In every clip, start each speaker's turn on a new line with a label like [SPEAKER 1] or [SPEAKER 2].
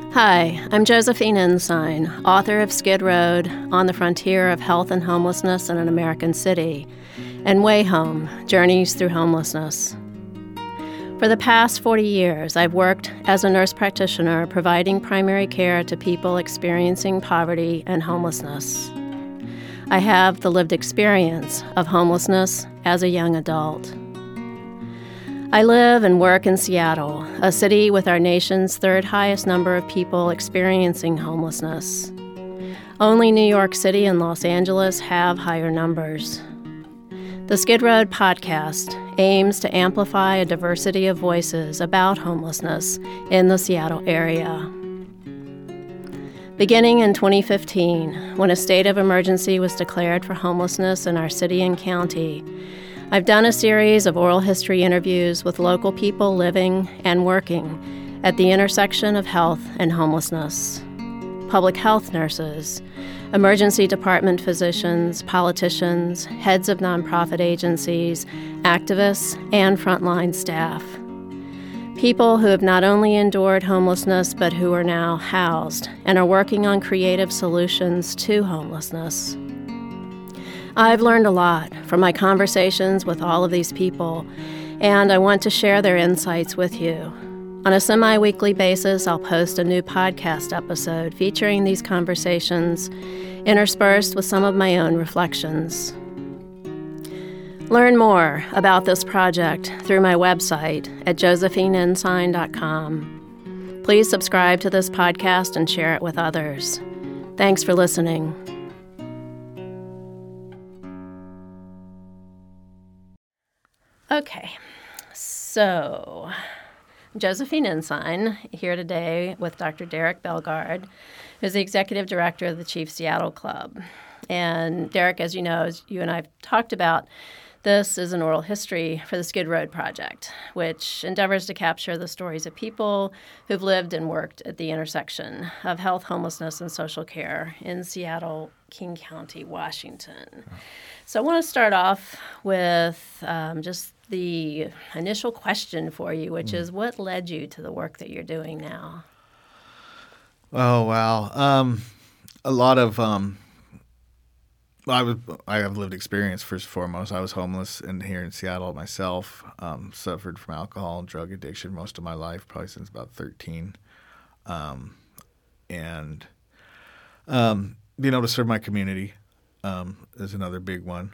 [SPEAKER 1] Hi, I'm Josephine Ensign, author of Skid Road, On the Frontier of Health and Homelessness in an American City, and Way Home, Journeys Through Homelessness. For the past 40 years, I've worked as a nurse practitioner providing primary care to people experiencing poverty and homelessness. I have the lived experience of homelessness as a young adult. I live and work in Seattle, a city with our nation's third highest number of people experiencing homelessness. Only New York City and Los Angeles have higher numbers. The Skid Road podcast aims to amplify a diversity of voices about homelessness in the Seattle area. Beginning in 2015, when a state of emergency was declared for homelessness in our city and county, I've done a series of oral history interviews with local people living and working at the intersection of health and homelessness. Public health nurses, emergency department physicians, politicians, heads of nonprofit agencies, activists, and frontline staff. People who have not only endured homelessness, but who are now housed and are working on creative solutions to homelessness. I've learned a lot from my conversations with all of these people, and I want to share their insights with you. On a semi-weekly basis, I'll post a new podcast episode featuring these conversations, interspersed with some of my own reflections. Learn more about this project through my website at josephineensign.com. Please subscribe to this podcast and share it with others. Thanks for listening. Okay, so Josephine Ensign here today with Dr. Derek Bellegarde, who's the executive director of the Chief Seattle Club. And Derek, as you know, as you and I have talked about, this is an oral history for the Skid Road Project, which endeavors to capture the stories of people who've lived and worked at the intersection of health, homelessness, and social care in Seattle, King County, Washington. So I want to start off with just the initial question for you, which is, what led you to the work that you're doing now?
[SPEAKER 2] Oh, wow. A lot of I have lived experience, first and foremost. I was homeless here in Seattle myself, suffered from alcohol and drug addiction most of my life, probably since about 13. And being able to serve my community is another big one.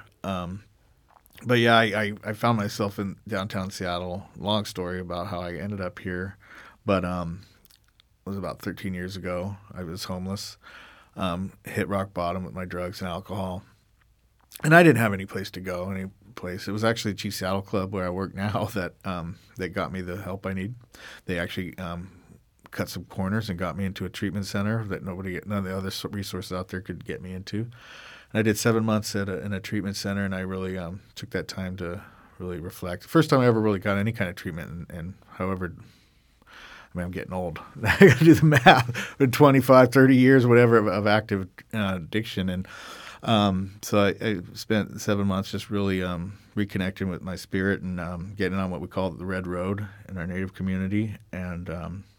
[SPEAKER 2] But yeah, I found myself in downtown Seattle. Long story about how I ended up here, but it was about 13 years ago. I was homeless, hit rock bottom with my drugs and alcohol, and I didn't have any place to go, any place. It was actually Chief Seattle Club, where I work now, that got me the help I need. They actually cut some corners and got me into a treatment center that none of the other resources out there could get me into. And I did 7 months in a treatment center, and I really took that time to really reflect. First time I ever really got any kind of treatment, and however, I mean, I'm getting old. I got to do the math. 25, 30 years, whatever, of active addiction. And so I spent 7 months just really reconnecting with my spirit and getting on what we call the Red Road in our Native community. And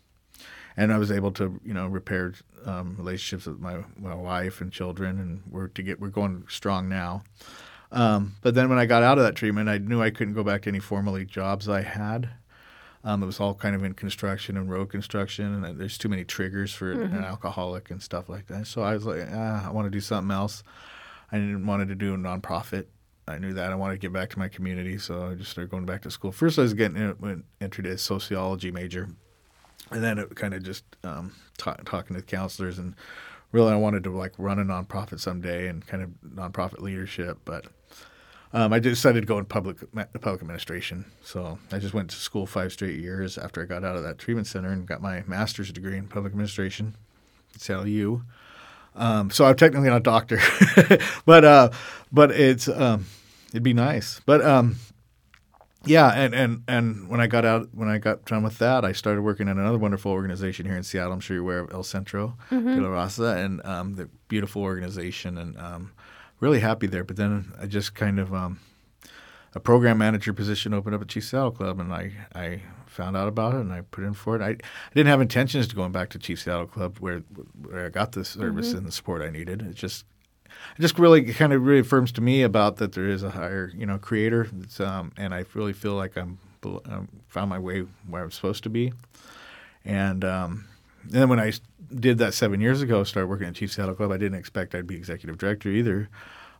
[SPEAKER 2] I was able to, repair relationships with my wife and children, and we're going strong now. But then when I got out of that treatment, I knew I couldn't go back to any formal jobs I had. It was all kind of in construction and road construction, and there's too many triggers for an alcoholic and stuff like that. So I was like, I want to do something else. I wanted to do a nonprofit. I knew that. I wanted to get back to my community, so I just started going back to school. First, I was entered as a sociology major. And then it kind of just talking to counselors, and really I wanted to run a nonprofit someday and kind of nonprofit leadership. But I decided to go in public administration. So I just went to school 5 straight years after I got out of that treatment center and got my master's degree in public administration at Seattle U. So I'm technically not a doctor, but it's it'd be nice. But yeah, and when I got done with that, I started working at another wonderful organization here in Seattle. I'm sure you're aware of El Centro de la Raza, and the beautiful organization, and really happy there. But then I just kind of I a program manager position opened up at Chief Seattle Club, and I found out about it and I put in for it. I didn't have intentions to going back to Chief Seattle Club where I got the service and the support I needed. It just really kind of really affirms to me about that there is a higher creator. And I really feel like I'm found my way where I'm supposed to be. And then when I did that 7 years ago, started working at Chief Seattle Club, I didn't expect I'd be executive director either.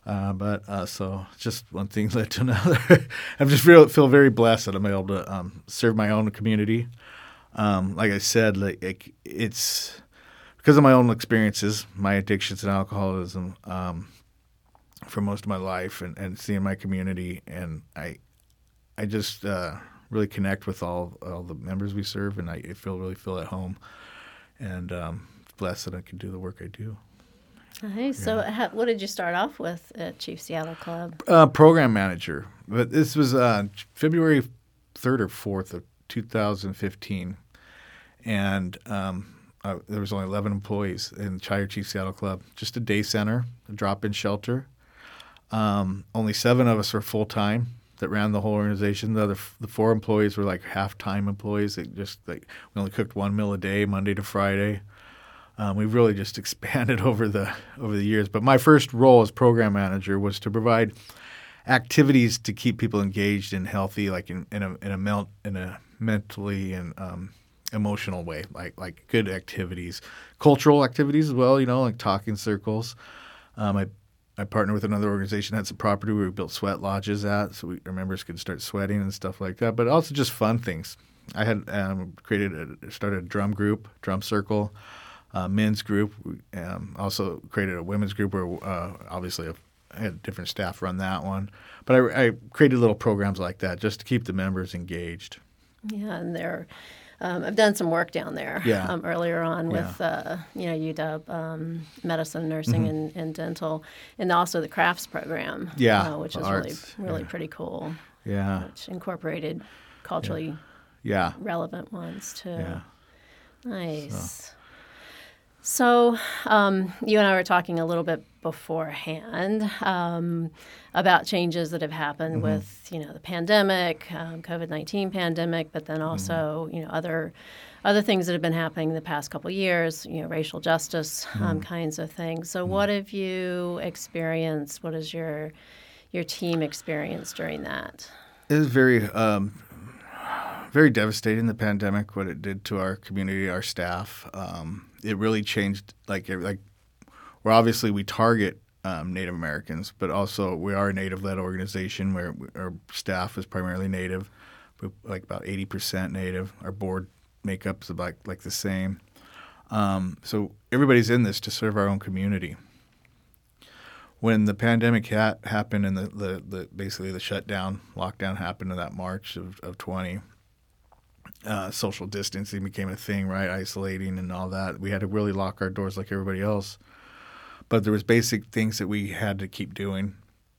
[SPEAKER 2] So just one thing led to another. I just feel very blessed that I'm able to serve my own community. Like I said, it's because of my own experiences, my addictions and alcoholism for most of my life, and seeing my community, and I just really connect with all the members we serve, and I really feel at home, and blessed that I can do the work I do.
[SPEAKER 1] Nice. So what did you start off with at Chief Seattle Club?
[SPEAKER 2] Program manager. But this was February 3rd or 4th of 2015. And there was only 11 employees in Chire Chief Seattle Club. Just a day center, a drop-in shelter. Only 7 of us were full-time that ran the whole organization. The 4 employees were like half-time employees. We only cooked 1 meal a day, Monday to Friday. We've really just expanded over the years. But my first role as program manager was to provide activities to keep people engaged and healthy, like in a mentally and emotional way, like good activities, cultural activities as well. Like talking circles. I partnered with another organization that had some property where we built sweat lodges at, so our members could start sweating and stuff like that. But also just fun things. I had started a drum group, drum circle. Men's group. Also created a women's group where obviously I had different staff run that one. But I created little programs like that just to keep the members engaged.
[SPEAKER 1] Yeah, and I've done some work down there earlier on with UW, medicine, nursing, and dental, and also the crafts program, which is really pretty cool.
[SPEAKER 2] Yeah,
[SPEAKER 1] which incorporated culturally relevant ones too.
[SPEAKER 2] Yeah.
[SPEAKER 1] Nice. So you and I were talking a little bit beforehand about changes that have happened with, the pandemic, COVID-19 pandemic, but then also, other things that have been happening the past couple of years, racial justice kinds of things. So what have you experienced? What has your team experienced during that?
[SPEAKER 2] It was very devastating, the pandemic, what it did to our community, our staff. It really changed, where obviously we target Native Americans, but also we are a Native-led organization where our staff is primarily Native, like about 80% Native. Our board makeup is about like the same. So everybody's in this to serve our own community. When the pandemic happened and the basically the lockdown happened in that March of 20, social distancing became a thing, right? Isolating and all that. We had to really lock our doors like everybody else. But there was basic things that we had to keep doing.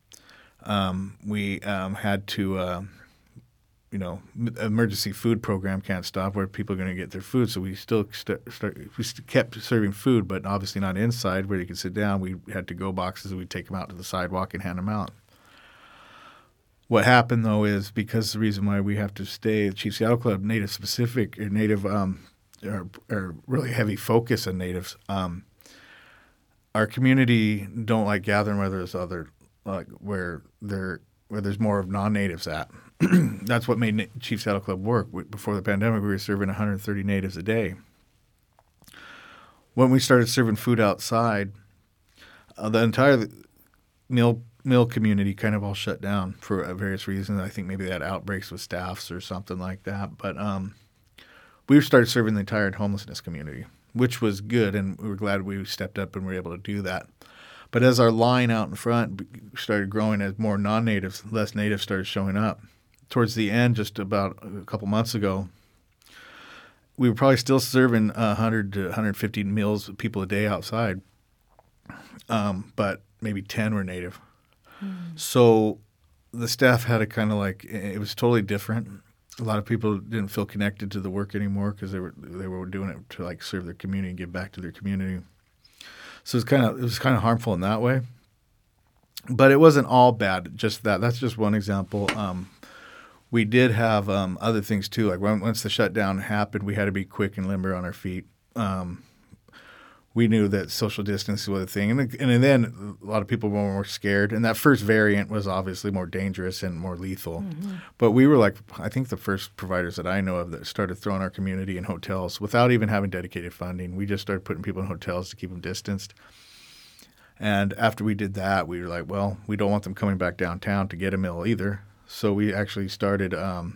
[SPEAKER 2] We had to, emergency food program can't stop where people are going to get their food. So we still kept serving food, but obviously not inside where you could sit down. We had to-go boxes and we'd take them out to the sidewalk and hand them out. What happened, though, is because the reason why we have to stay at Chief Seattle Club, Native specific, or Native, or really heavy focus on Natives, our community don't like gathering where there's where there's more of non-Natives at. That's what made Chief Seattle Club work. Before the pandemic, we were serving 130 Natives a day. When we started serving food outside, the entire meal community kind of all shut down for various reasons. I think maybe they had outbreaks with staffs or something like that. But we started serving the entire homelessness community, which was good, and we were glad we stepped up and were able to do that. But as our line out in front started growing, as more non-Natives, less Natives started showing up, towards the end, just about a couple months ago, we were probably still serving 100 to 150 meals people a day outside, but maybe 10 were Native. So the staff had a kind of it was totally different. A lot of people didn't feel connected to the work anymore because they were doing it to serve their community and give back to their community. So it was kind of harmful in that way. But it wasn't all bad. Just that. That's just one example. We did have other things too. Like once the shutdown happened, we had to be quick and limber on our feet. We knew that social distancing was a thing, and then a lot of people were more scared. And that first variant was obviously more dangerous and more lethal. Mm-hmm. But we were like, I think the first providers that I know of that started throwing our community in hotels without even having dedicated funding. We just started putting people in hotels to keep them distanced. And after we did that, we were like, well, we don't want them coming back downtown to get a meal either. So we actually started a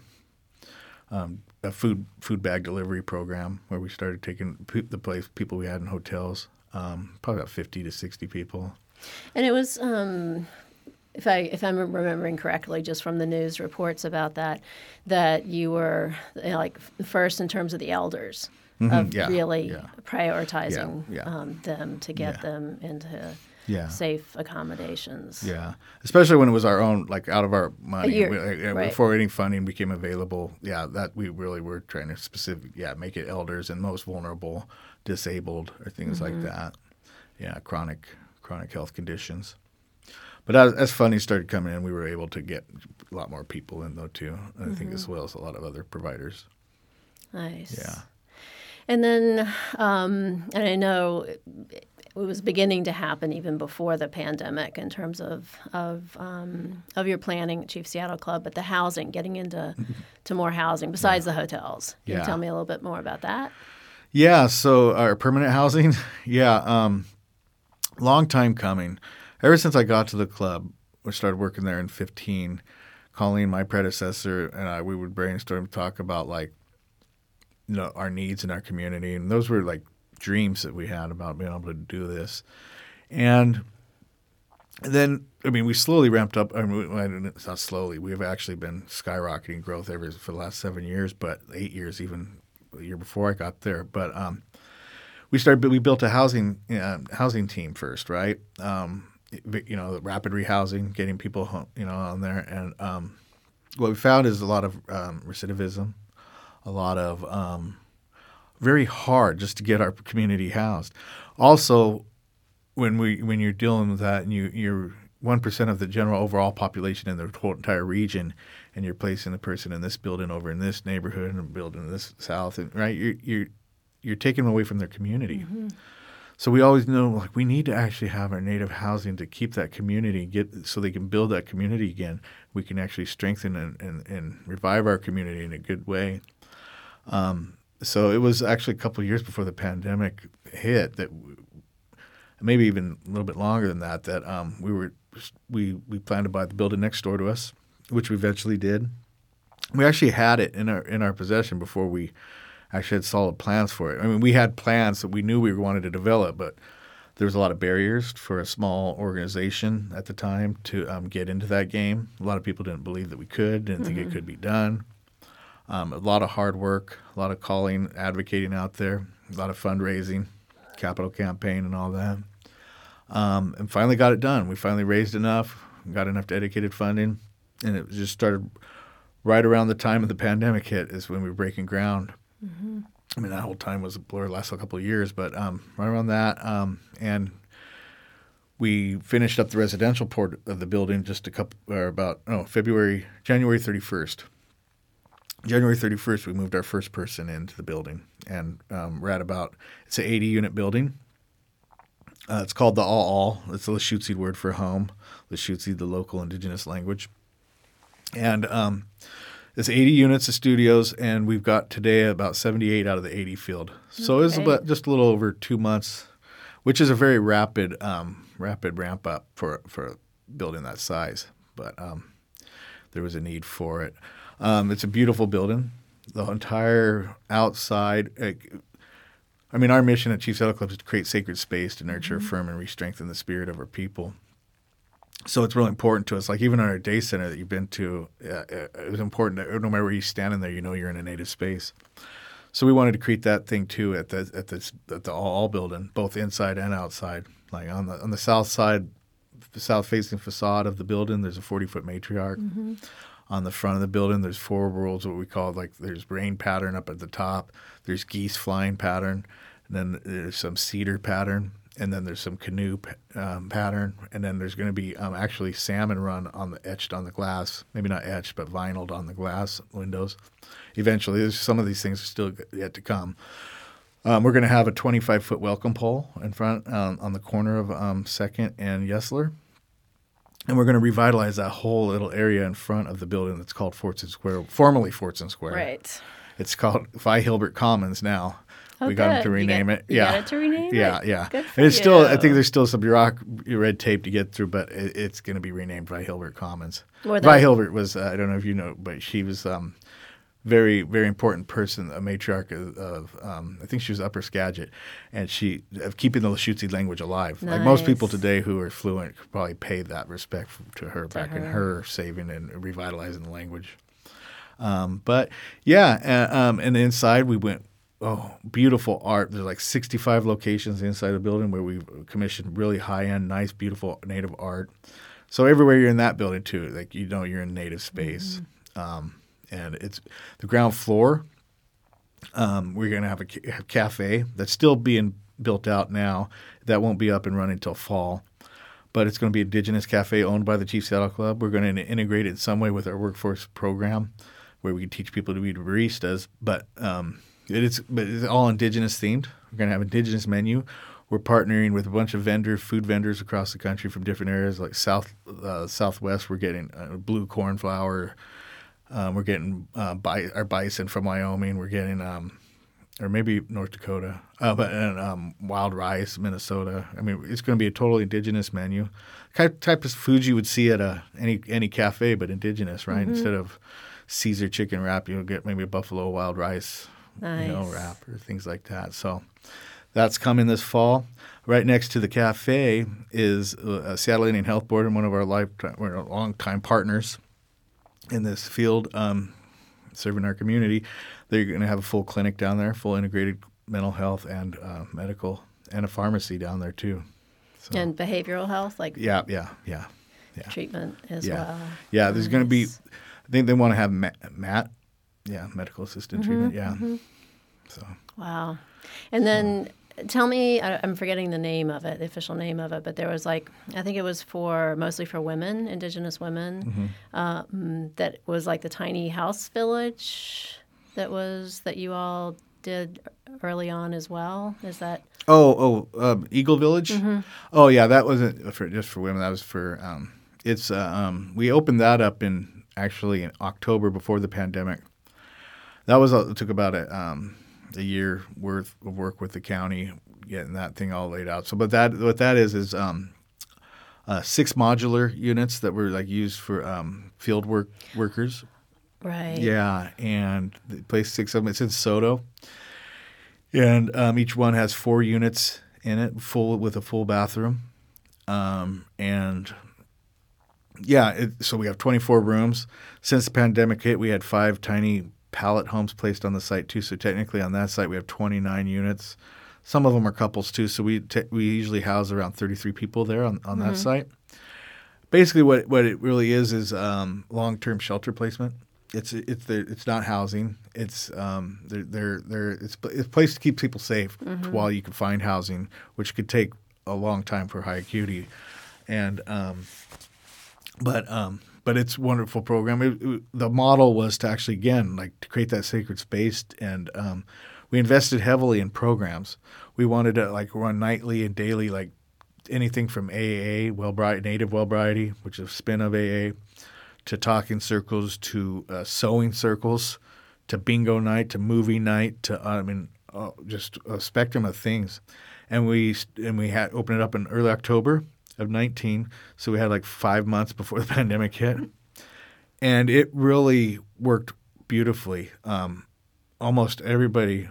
[SPEAKER 2] food bag delivery program where we started taking the people we had in hotels, probably about 50 to 60 people.
[SPEAKER 1] And it was, if I'm remembering correctly, just from the news reports about that you were like first in terms of the elders, of really prioritizing them to get them into safe accommodations.
[SPEAKER 2] Yeah, especially when it was our own, like out of our money.
[SPEAKER 1] Right.
[SPEAKER 2] Before any funding became available, that we really were trying to make it elders and most vulnerable, disabled, or things like that. Yeah, chronic health conditions. But as funding started coming in, we were able to get a lot more people in, though, too. I think as well as a lot of other providers.
[SPEAKER 1] Nice.
[SPEAKER 2] Yeah.
[SPEAKER 1] And then, and I know it was beginning to happen even before the pandemic in terms of your planning at Chief Seattle Club, but the housing, getting into more housing besides the hotels. Can you tell me a little bit more about that?
[SPEAKER 2] Yeah, so our permanent housing, long time coming. Ever since I got to the club, we started working there in 2015. Colleen, my predecessor, and we would brainstorm, talk about our needs in our community, and those were like dreams that we had about being able to do this. And then, we slowly ramped up. It's not slowly. We've actually been skyrocketing growth for the last 7 years, but 8 years, even the year before I got there. But we built a housing team first, right? The rapid rehousing, getting people, on there. And what we found is a lot of recidivism, a lot of very hard just to get our community housed. Also, when you're dealing with that and you're 1% of the general overall population in the whole entire region, and you're placing the person in this building over in this neighborhood and a building in this south, and right, you're taking them away from their community. Mm-hmm. So we always know we need to actually have our native housing to keep that community, so they can build that community again. We can actually strengthen and revive our community in a good way. So it was actually a couple of years before the pandemic hit, that maybe even a little bit longer than that, we planned to buy the building next door to us, which we eventually did. We actually had it in our possession before we actually had solid plans for it. We had plans that we knew we wanted to develop, but there was a lot of barriers for a small organization at the time to get into that game. A lot of people didn't believe that we could, didn't think it could be done. A lot of hard work, a lot of calling, advocating out there, a lot of fundraising, capital campaign and all that. And finally got it done. We finally raised enough, got enough dedicated funding, and it just started right around the time of the pandemic hit is when we were breaking ground. Mm-hmm. That whole time was a blur the last couple of years, but right around that, and we finished up the residential part of the building January 31st. January 31st, we moved our first person into the building, and we're at it's an 80-unit building. It's called the All. It's the Lushootseed word for home. Lushootseed, the local indigenous language. And it's 80 units of studios, and we've got today about 78 out of the 80 filled. So it's about just a little over 2 months, which is a very rapid ramp up for a building that size. But there was a need for it. It's a beautiful building. The entire outside. Our mission at Chief Seattle Club is to create sacred space to nurture, affirm, and re-strengthen the spirit of our people. So it's really important to us. Like even on our day center that you've been to, it was important that no matter where you stand in there, you're in a native space. So we wanted to create that thing too at the All building, both inside and outside. Like on the south side, the south-facing facade of the building, there's a 40-foot matriarch. Mm-hmm. On the front of the building, there's 4 worlds, what we call there's rain pattern up at the top, there's geese flying pattern, and then there's some cedar pattern, and then there's some canoe pattern, and then there's going to be actually salmon run etched on the glass, maybe not etched, but vinyled on the glass windows. Eventually, some of these things are still yet to come. We're going to have a 25-foot welcome pole in front on the corner of 2nd and Yesler. And we're going to revitalize that whole little area in front of the building that's called Fortson Square, formerly Fortson Square.
[SPEAKER 1] Right.
[SPEAKER 2] It's called Vi Hilbert Commons now.
[SPEAKER 1] Oh,
[SPEAKER 2] we got them to rename it.
[SPEAKER 1] You got it to rename it?
[SPEAKER 2] Yeah.
[SPEAKER 1] Good for
[SPEAKER 2] And it's
[SPEAKER 1] you.
[SPEAKER 2] still, I think there's still some red tape to get through, but it's going to be renamed Vi Hilbert Commons. Vi Hilbert was, I don't know if you know, but she was very, very important person, a matriarch of I think she was Upper Skagit, and of keeping the Lushootseed language alive.
[SPEAKER 1] Nice.
[SPEAKER 2] Like most people today who are fluent could probably pay that respect to her in her saving and revitalizing the language. But yeah, and inside we went, beautiful art. There's like 65 locations inside the building where we've commissioned really high-end, nice, beautiful native art. So everywhere you're in that building too, like you're in native space. And it's the ground floor. We're going to have a cafe that's still being built out now. That won't be up and running until fall. But it's going to be an Indigenous cafe owned by the Chief Seattle Club. We're going to integrate it in some way with our workforce program where we can teach people to be baristas. But it's all Indigenous themed. We're going to have an Indigenous menu. We're partnering with a bunch of food vendors across the country from different areas like Southwest. We're getting blue cornflower. We're getting our bison from Wyoming. We're getting, or maybe North Dakota, wild rice, Minnesota. I mean, it's going to be a totally indigenous menu. Type of foods you would see at any cafe, but indigenous, right? Instead of Caesar chicken wrap, you'll get maybe a buffalo wild rice, wrap or things like that. So that's coming this fall. Right next to the cafe is Seattle Indian Health Board and one of our longtime partners in this field, serving our community. They're going to have a full clinic down there, full integrated mental health and medical, and a pharmacy down there too. So,
[SPEAKER 1] and behavioral health, like
[SPEAKER 2] yeah.
[SPEAKER 1] treatment as well.
[SPEAKER 2] Yeah, there's going to be. I think they want to have medical assistant treatment. Yeah. So.
[SPEAKER 1] Wow, and then. Tell me, I'm forgetting the name of it, the official name of it, but there was I think it was mostly for women, Indigenous women, that was like the tiny house village that you all did early on as well. Is that? Eagle Village?
[SPEAKER 2] Mm-hmm. Oh yeah, that wasn't just for women. That was for, we opened that up in October before the pandemic. That it took about a year worth of work with the county getting that thing all laid out. So, but what that is 6 modular units that were used for field workers.
[SPEAKER 1] Right.
[SPEAKER 2] Yeah, and they placed 6 of them. It's in Soto, and each one has 4 units in it, with a full bathroom, and yeah. So we have 24 rooms. Since the pandemic hit, we had 5 tiny pallet homes placed on the site too. So technically on that site we have 29 units. Some of them are couples too. So we usually house around 33 people there on that site. Basically what it really is long-term shelter placement. It's not housing. It's it's a place to keep people safe while you can find housing, which could take a long time for high acuity. And but it's a wonderful program. The model was to actually, again, to create that sacred space, and we invested heavily in programs. We wanted to run nightly and daily, anything from AA, native Wellbriety, which is a spin of AA, to talking circles, to sewing circles, to bingo night, to movie night, to just a spectrum of things. And we had opened it up in early October of 19, so we had 5 months before the pandemic hit, and it really worked beautifully. Almost everybody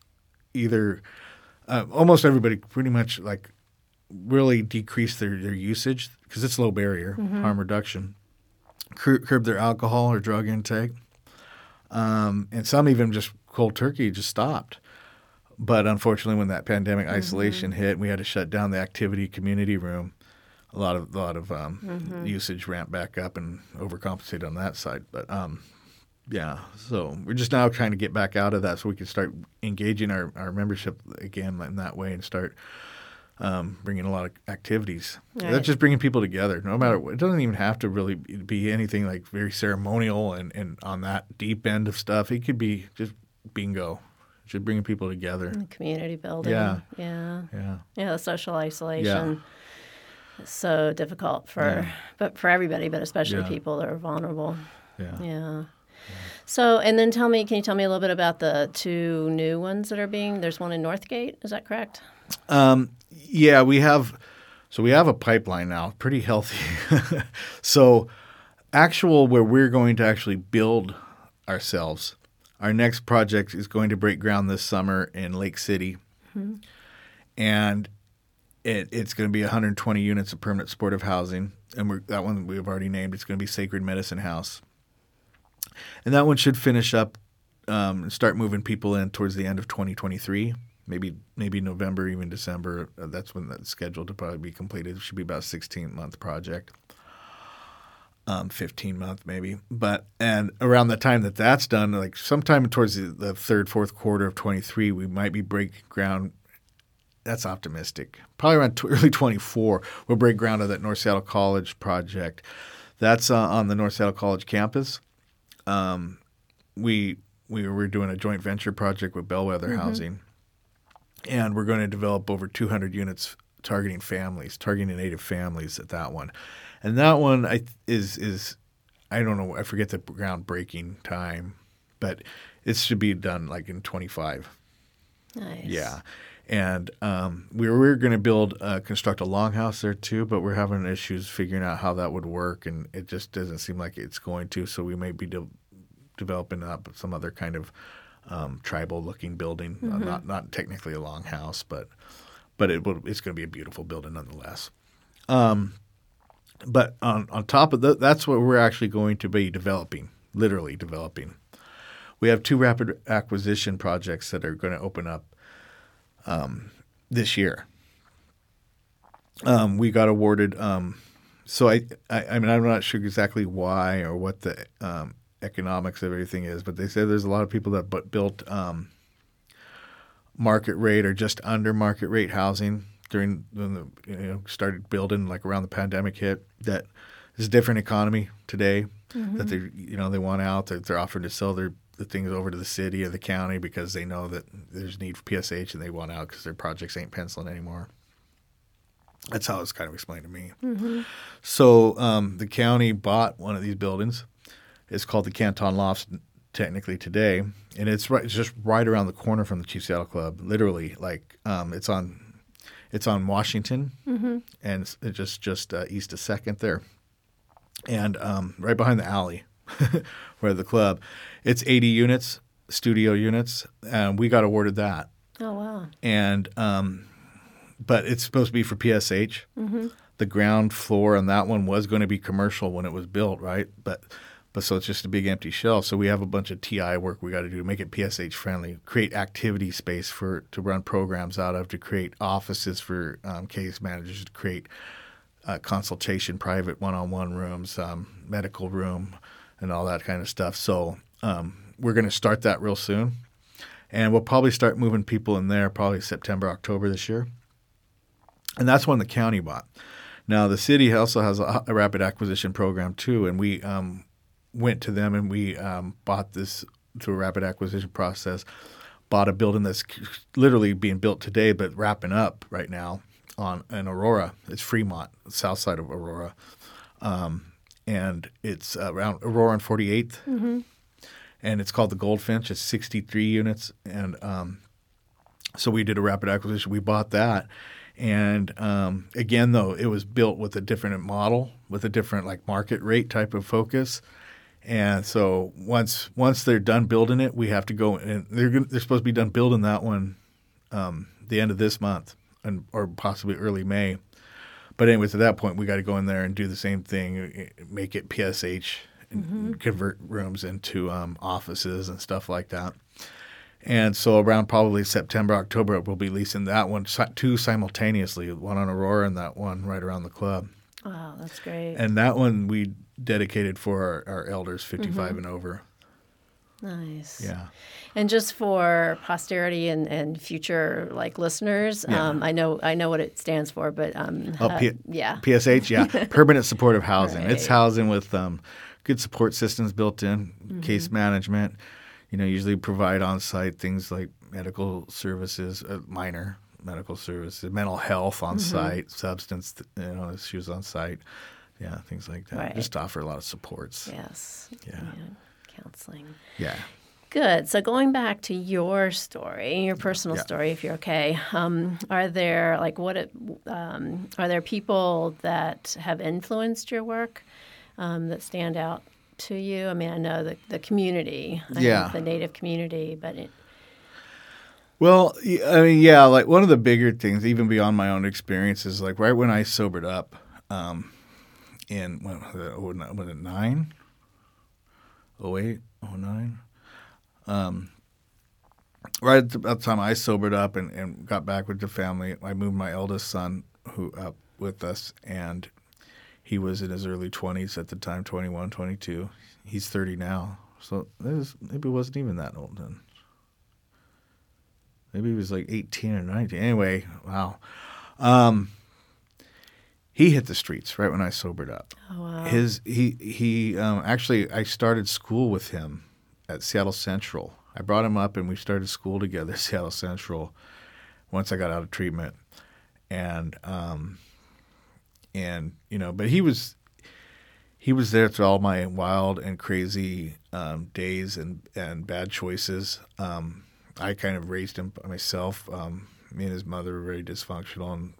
[SPEAKER 2] pretty much really decreased their usage because it's low barrier, harm reduction, curb their alcohol or drug intake, and some even just cold turkey just stopped. But unfortunately, when that pandemic isolation hit, we had to shut down the activity community room. A lot of usage ramped back up and overcompensated on that side. But so we're just now trying to get back out of that so we can start engaging our membership again in that way and start bringing a lot of activities.
[SPEAKER 1] Right.
[SPEAKER 2] That's just bringing people together. No matter what, it doesn't even have to really be anything like very ceremonial and on that deep end of stuff. It could be just bingo, just bringing people together.
[SPEAKER 1] And community building.
[SPEAKER 2] Yeah.
[SPEAKER 1] Yeah.
[SPEAKER 2] Yeah.
[SPEAKER 1] Yeah, the social isolation is so difficult for everybody, but especially people that are vulnerable.
[SPEAKER 2] Yeah.
[SPEAKER 1] Yeah. So, and then can you tell me a little bit about the two new ones that are there's one in Northgate, is that correct?
[SPEAKER 2] Yeah, we have a pipeline now, pretty healthy. So where we're going to actually build ourselves, our next project is going to break ground this summer in Lake City. Mm-hmm. And it's going to be 120 units of permanent supportive housing. And that one we've already named. It's going to be Sacred Medicine House. And that one should finish up and start moving people in towards the end of 2023, maybe November, even December. That's when that's scheduled to probably be completed. It should be about a 16-month project, 15-month maybe. And around the time that's done, like sometime towards the third, fourth quarter of 23, we might be breaking ground. That's optimistic. Probably around early 24, we'll break ground on that North Seattle College project. That's on the North Seattle College campus. We were doing a joint venture project with Bellwether Housing, and we're going to develop over 200 units targeting Native families at that one. And that one is I don't know, I forget the groundbreaking time, but it should be done like in 25.
[SPEAKER 1] Nice.
[SPEAKER 2] Yeah. And we were going to construct a longhouse there too, but we're having issues figuring out how that would work, and it just doesn't seem like it's going to. So we may be developing up some other kind of tribal-looking building, not technically a longhouse, but it's going to be a beautiful building nonetheless. But on top of that's what we're actually going to be developing, literally developing. We have 2 rapid acquisition projects that are going to open up this year. We got awarded. So I mean, I'm not sure exactly why or what the economics of everything is, but they say there's a lot of people that built market rate or just under market rate housing when started building like around the pandemic hit. That is a different economy today. That they want out. They're offering to sell the things over to the city or the county because they know that there's need for PSH and they want out because their projects ain't penciling anymore. That's how it's kind of explained to me. Mm-hmm. So the county bought one of these buildings. It's called the Canton Lofts technically today, and it's just right around the corner from the Chief Seattle Club. Literally, like it's on Washington, and it's just east of 2nd there, and right behind the alley where the club. It's 80 units, studio units, and we got awarded that.
[SPEAKER 1] Oh wow!
[SPEAKER 2] And but it's supposed to be for PSH. Mm-hmm. The ground floor on that one was going to be commercial when it was built, right? But so it's just a big empty shell. So we have a bunch of TI work we got to do to make it PSH friendly, create activity space to run programs out of, to create offices for case managers, to create consultation, private one-on-one rooms, medical room, and all that kind of stuff. So we're going to start that real soon. And we'll probably start moving people in there probably September, October this year. And that's one the county bought. Now, the city also has a rapid acquisition program too, and we went to them and we bought this through a rapid acquisition process, bought a building that's literally being built today but wrapping up right now in Aurora. It's Fremont, south side of Aurora. And it's around Aurora and 48th. Mm-hmm. And it's called the Goldfinch. It's 63 units. And so we did a rapid acquisition. We bought that. And again, though, it was built with a different model, with a different like market rate type of focus. And so once they're done building it, we have to go and they're supposed to be done building that one the end of this month or possibly early May. But anyways, at that point, we got to go in there and do the same thing, make it PSH, and convert rooms into offices and stuff like that. And so around probably September, October, we'll be leasing that one, 2 simultaneously, one on Aurora and that one right around the club.
[SPEAKER 1] Wow, that's great.
[SPEAKER 2] And that one we dedicated for our elders 55 and over.
[SPEAKER 1] Nice.
[SPEAKER 2] Yeah.
[SPEAKER 1] And just for posterity and future like listeners, I know what it stands for, but yeah,
[SPEAKER 2] PSH, yeah, permanent supportive housing.
[SPEAKER 1] Right.
[SPEAKER 2] It's housing with good support systems built in, case management. Usually provide on-site things like medical services, minor medical services, mental health on-site, substance issues on-site, yeah, things like that.
[SPEAKER 1] Right.
[SPEAKER 2] Just to offer a lot of supports.
[SPEAKER 1] Yes.
[SPEAKER 2] Yeah.
[SPEAKER 1] Counseling.
[SPEAKER 2] Yeah.
[SPEAKER 1] Good. So going back to your story, your personal story, if you're okay, are there are there people that have influenced your work that stand out to you? I mean, I know the community, the Native community, but
[SPEAKER 2] well, I mean, yeah, like one of the bigger things, even beyond my own experiences, like right when I sobered up, in what was it 9, 08, 09. Right at the time I sobered up and got back with the family, I moved my eldest son up with us, and he was in his early 20s at the time, 21, 22. He's 30 now, so maybe it wasn't even that old then. Maybe he was like 18 or 19. Anyway, wow. He hit the streets right when I sobered up.
[SPEAKER 1] Oh, wow.
[SPEAKER 2] He actually, I started school with him at Seattle Central. I brought him up and we started school together at Seattle Central once I got out of treatment. And but he was there through all my wild and crazy days and bad choices. I kind of raised him by myself. Me and his mother were very dysfunctional, and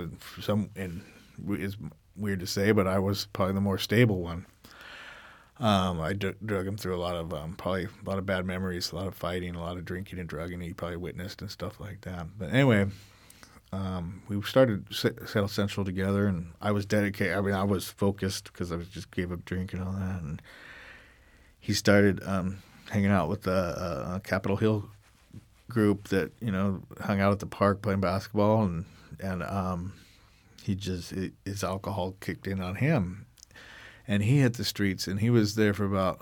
[SPEAKER 2] it's weird to say, but I was probably the more stable one. I drug him through a lot of bad memories, a lot of fighting, a lot of drinking and drugging he probably witnessed and stuff like that. But anyway, we started Seattle Central together, and I was dedicated. I mean, I was focused because I just gave up drink and all that. And he started hanging out with the Capitol Hill group that hung out at the park playing basketball, and his alcohol kicked in on him. And he hit the streets, and he was there for about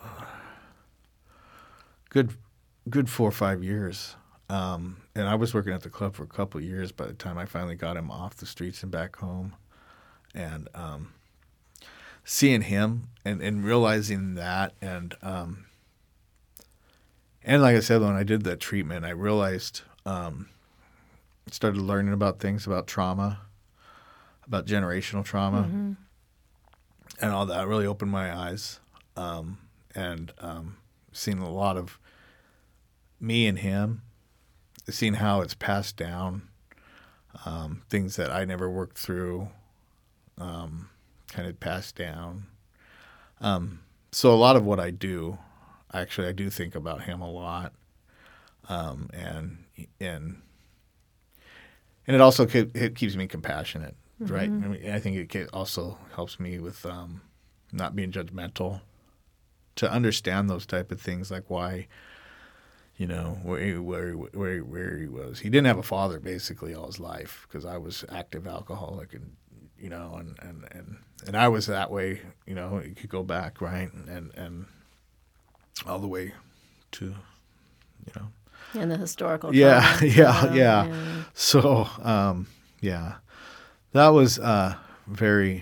[SPEAKER 2] good 4 or 5 years. And I was working at the club for a couple of years by the time I finally got him off the streets and back home. And seeing him and realizing that, and like I said, when I did that treatment, I realized, started learning about things about trauma, about generational trauma. Mm-hmm. And all that really opened my eyes, and seen a lot of me and him, seeing how it's passed down, things that I never worked through, kind of passed down. So a lot of what I do, actually, I do think about him a lot, and it also it keeps me compassionate. Mm-hmm. Right. I mean, I think it also helps me with not being judgmental, to understand those type of things, like why, where he was. He didn't have a father basically all his life because I was active alcoholic, and and I was that way. You could go back, right, and all the way to,
[SPEAKER 1] And the historical.
[SPEAKER 2] Yeah. So yeah. That was very,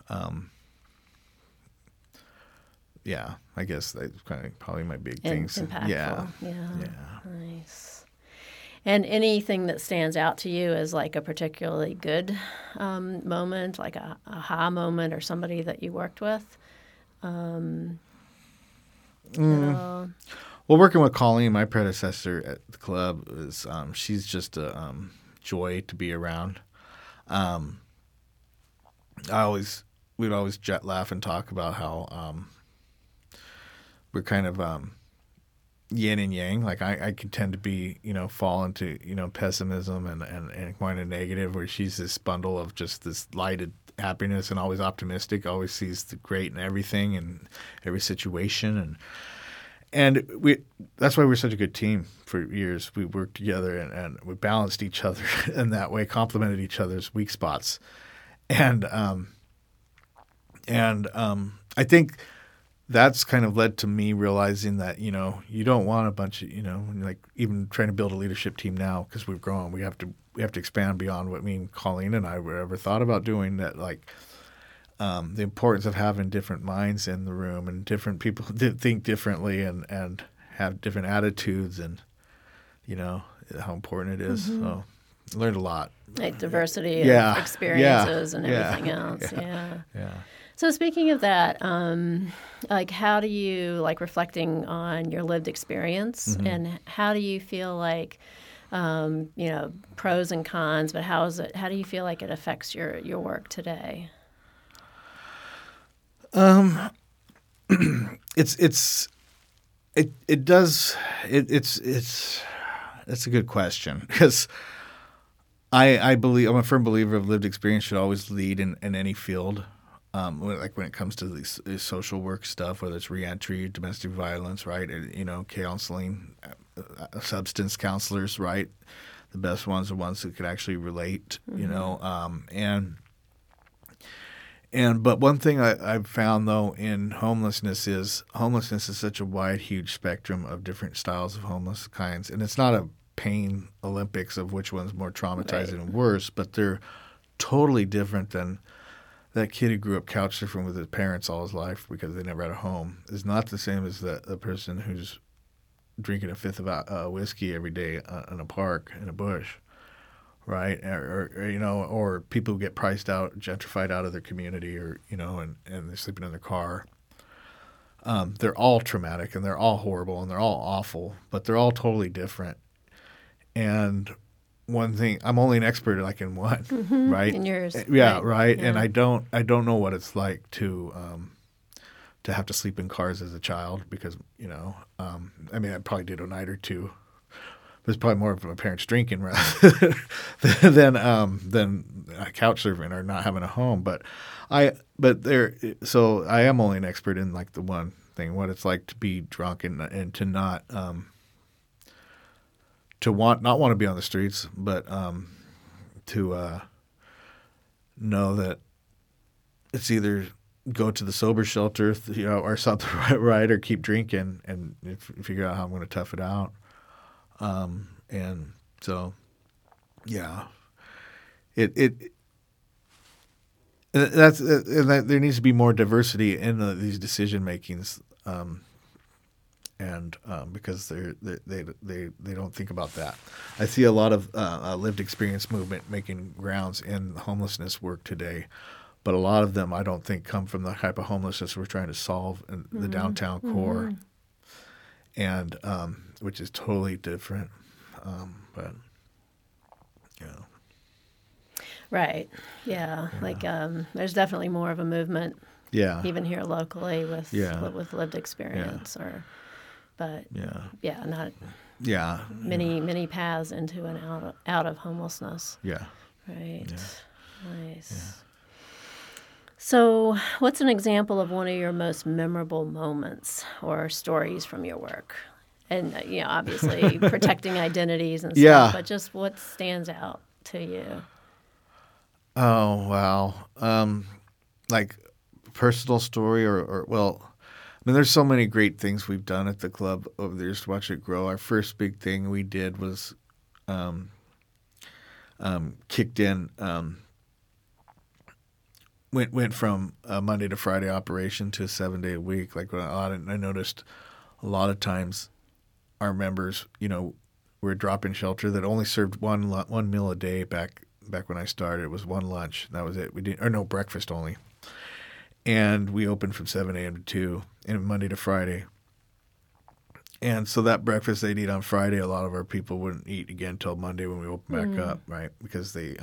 [SPEAKER 2] I guess that's kind of probably my big things.
[SPEAKER 1] Impactful.
[SPEAKER 2] Yeah.
[SPEAKER 1] Nice. And anything that stands out to you as like a particularly good moment, like a aha moment, or somebody that you worked with?
[SPEAKER 2] Well, working with Colleen, my predecessor at the club, is she's just a joy to be around. We'd always laugh and talk about how we're kind of yin and yang. Like I can tend to be, fall into, pessimism and kind of negative, where she's this bundle of just this lighted happiness and always optimistic, always sees the great in everything and every situation. And that's why we're such a good team for years. We worked together and we balanced each other in that way, complemented each other's weak spots. And I think that's kind of led to me realizing that, you don't want a bunch of, like even trying to build a leadership team now because we've grown. We have to expand beyond what me and Colleen and I were ever thought about doing. That like the importance of having different minds in the room and different people think differently and have different attitudes and how important it is. So I learned a lot.
[SPEAKER 1] Like diversity of experiences and everything else.
[SPEAKER 2] Yeah.
[SPEAKER 1] So speaking of that, like how do you, like reflecting on your lived experience and how do you feel like, pros and cons, but how do you feel like it affects your work today?
[SPEAKER 2] It's a good question because I believe I'm a firm believer of lived experience should always lead in any field. Like when it comes to these social work stuff, whether it's reentry, domestic violence, right? Counseling, substance counselors, right? The best ones are ones who could actually relate, But one thing I've found though in homelessness is such a wide, huge spectrum of different styles of homeless kinds, and it's not a pain Olympics of which one's more traumatizing and worse, but they're totally different than that kid who grew up couch surfing with his parents all his life because they never had a home. Is not the same as the person who's drinking a fifth of whiskey every day in a park in a bush. Right, or people who get priced out, gentrified out of their community, or and they're sleeping in their car. They're all traumatic and they're all horrible and they're all awful, but they're all totally different. And one thing, I'm only an expert like in one, right?
[SPEAKER 1] In yours,
[SPEAKER 2] right.
[SPEAKER 1] Yeah.
[SPEAKER 2] And I don't know what it's like to have to sleep in cars as a child because I probably did a night or two. It was probably more of my parents drinking rather than couch surfing or not having a home. So I am only an expert in like the one thing, what it's like to be drunk and to not not want to be on the streets, but to know that it's either go to the sober shelter, or something, right, or keep drinking and figure out how I'm going to tough it out. And so, yeah, there needs to be more diversity in these decision makings, because they don't think about that. I see a lot of lived experience movement making grounds in homelessness work today, but a lot of them I don't think come from the type of homelessness we're trying to solve in the downtown core, and which is totally different. But
[SPEAKER 1] right, yeah. Like there's definitely more of a movement, even here locally with lived experience, not many paths into and out of homelessness.
[SPEAKER 2] Yeah,
[SPEAKER 1] right, nice.
[SPEAKER 2] Yeah.
[SPEAKER 1] So, what's an example of one of your most memorable moments or stories from your work? And, obviously protecting identities and stuff, but just what stands out to you?
[SPEAKER 2] Oh, wow. Like personal story or there's so many great things we've done at the club over the years to watch it grow. Our first big thing we did was kicked in, went from a Monday to Friday operation to a 7-day a week. Like I noticed a lot of times our members, were drop-in shelter that only served one meal a day back when I started. It was one lunch. That was it. We didn't, or no, breakfast only. And we opened from 7 a.m. to 2, and Monday to Friday. And so that breakfast they'd eat on Friday, a lot of our people wouldn't eat again until Monday when we open back up, right? Because they,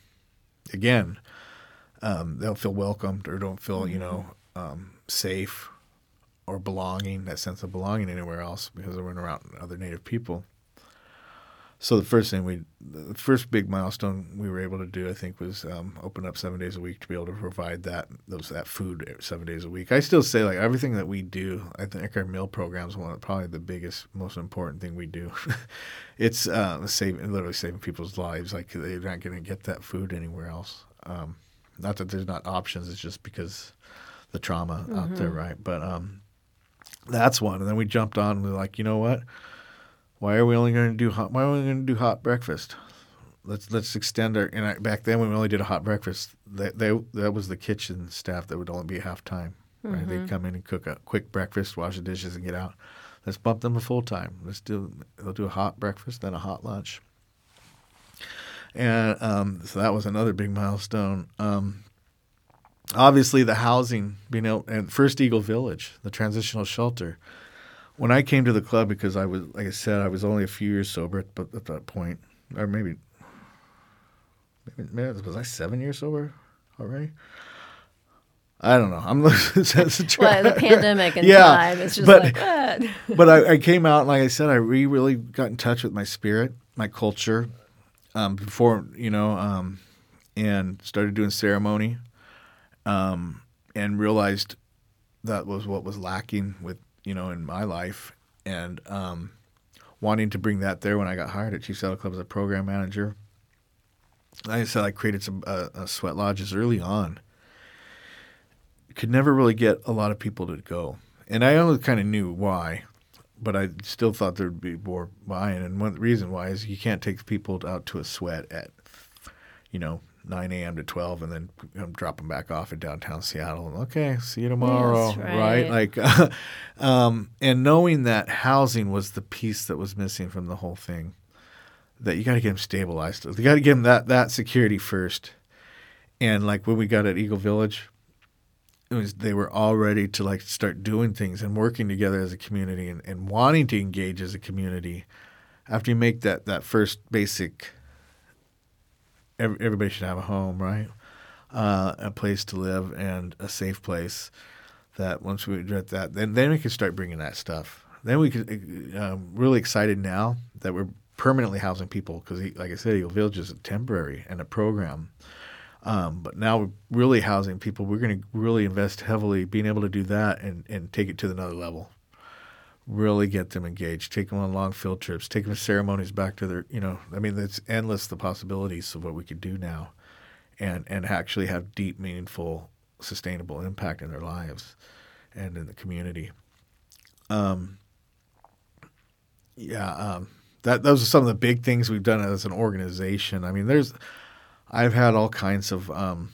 [SPEAKER 2] they'll feel welcomed or don't feel, safe or belonging, that sense of belonging anywhere else because they weren't around other Native people. So the first big milestone we were able to do, I think, was open up 7 days a week to be able to provide that food 7 days a week. I still say, like, everything that we do, I think our meal program is probably the biggest, most important thing we do. It's literally saving people's lives. Like, they're not going to get that food anywhere else. Not that there's not options. It's just because the trauma out there, right? But that's one. And then we jumped on. We're like, you know what? Why are we only going to do hot? Why are we only going to do hot breakfast? Let's extend our. And back then, when we only did a hot breakfast, that was the kitchen staff that would only be half time. Right?
[SPEAKER 1] Mm-hmm.
[SPEAKER 2] They'd come in and cook a quick breakfast, wash the dishes, and get out. Let's bump them to full time. They'll do a hot breakfast, then a hot lunch. And so that was another big milestone. Obviously, the housing, and First Eagle Village, the transitional shelter. When I came to the club, because I was, like I said, I was only a few years sober at that point, or maybe was I 7 years sober already? I don't know. I'm losing sense of track.
[SPEAKER 1] Well, the pandemic and time. It's just like, what?
[SPEAKER 2] But I came out, and like I said, I really got in touch with my spirit, my culture, before, and started doing ceremony, and realized that was what was lacking with, in my life, and wanting to bring that there when I got hired at Chief Saddle Club as a program manager. Like I said, I created some sweat lodges early on. Could never really get a lot of people to go. And I only kind of knew why, but I still thought there would be more buying. And one reason why is you can't take people out to a sweat at, 9 a.m. to 12 and then drop them back off in downtown Seattle. And, okay, see you tomorrow,
[SPEAKER 1] Yes, right.
[SPEAKER 2] Like, and knowing that housing was the piece that was missing from the whole thing, that you got to get them stabilized. You got to give them that security first. And like when we got at Eagle Village, they were all ready to like start doing things and working together as a community and wanting to engage as a community. After you make that first basic, everybody should have a home, right? A place to live and a safe place. That once we get that, then we can start bringing that stuff. Then we could really excited now that we're permanently housing people because, like I said, Eagle Village is a temporary and a program. But now we're really housing people. We're going to really invest heavily being able to do that and take it to another level. Really get them engaged, take them on long field trips, take them to ceremonies back to their, it's endless the possibilities of what we could do now and actually have deep, meaningful, sustainable impact in their lives and in the community. Those are some of the big things we've done as an organization. I mean, I've had all kinds of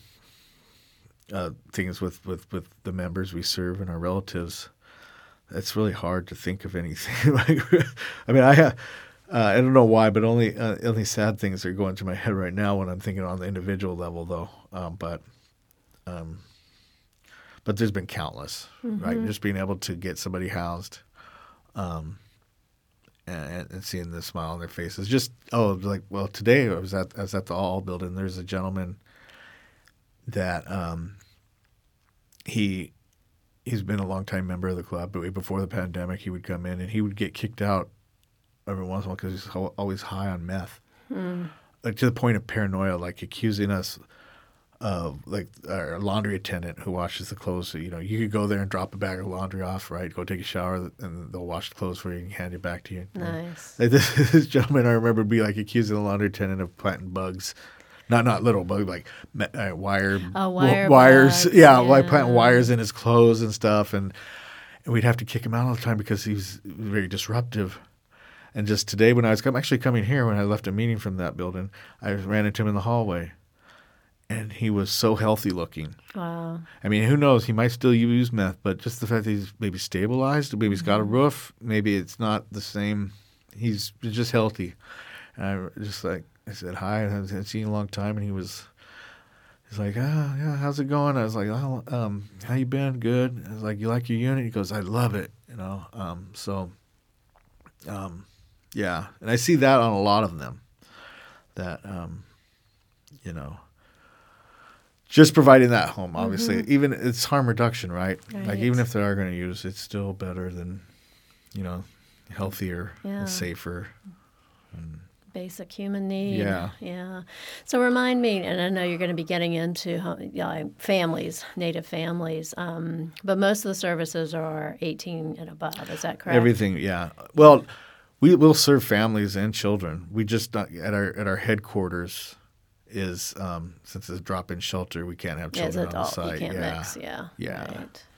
[SPEAKER 2] things with the members we serve and our relatives. It's really hard to think of anything. I don't know why, but only sad things are going through my head right now when I'm thinking on the individual level, though. But there's been countless, right? Just being able to get somebody housed, and seeing the smile on their faces. Today I was at the All building. There's a gentleman that he's been a longtime member of the club, but before the pandemic, he would come in and he would get kicked out every once in a while because he's always high on meth, like to the point of paranoia, like accusing us of like our laundry attendant who washes the clothes. So, you could go there and drop a bag of laundry off, right? Go take a shower, and they'll wash the clothes for you and hand it back to you.
[SPEAKER 1] Nice.
[SPEAKER 2] Like this gentleman I remember be like accusing the laundry attendant of planting bugs. Not little bugs, like wires.
[SPEAKER 1] Bugs,
[SPEAKER 2] like planting wires in his clothes and stuff. And we'd have to kick him out all the time because he was very disruptive. And just today when I'm actually coming here, when I left a meeting from that building, I ran into him in the hallway. And he was so healthy looking.
[SPEAKER 1] Wow. I
[SPEAKER 2] mean, who knows? He might still use meth, but just the fact that he's maybe stabilized, maybe he's got a roof, maybe it's not the same. He's just healthy. And I said, hi, I haven't seen you in a long time. And he's like, yeah, how's it going? I was like, how you been? Good. I was like, you like your unit? He goes, I love it. Yeah. And I see that on a lot of them that, just providing that home, obviously. Even it's harm reduction, right? Like even if they are going to use, it's still better than, healthier and safer.
[SPEAKER 1] Basic human need.
[SPEAKER 2] Yeah.
[SPEAKER 1] So remind me, and I know you're going to be getting into families, Native families, but most of the services are 18 and above. Is that correct?
[SPEAKER 2] Everything, yeah. Well, we will serve families and children. We just at our headquarters is since it's a drop-in shelter, we can't have children on the site.
[SPEAKER 1] You can't mix. Yeah.
[SPEAKER 2] Yeah.
[SPEAKER 1] Right.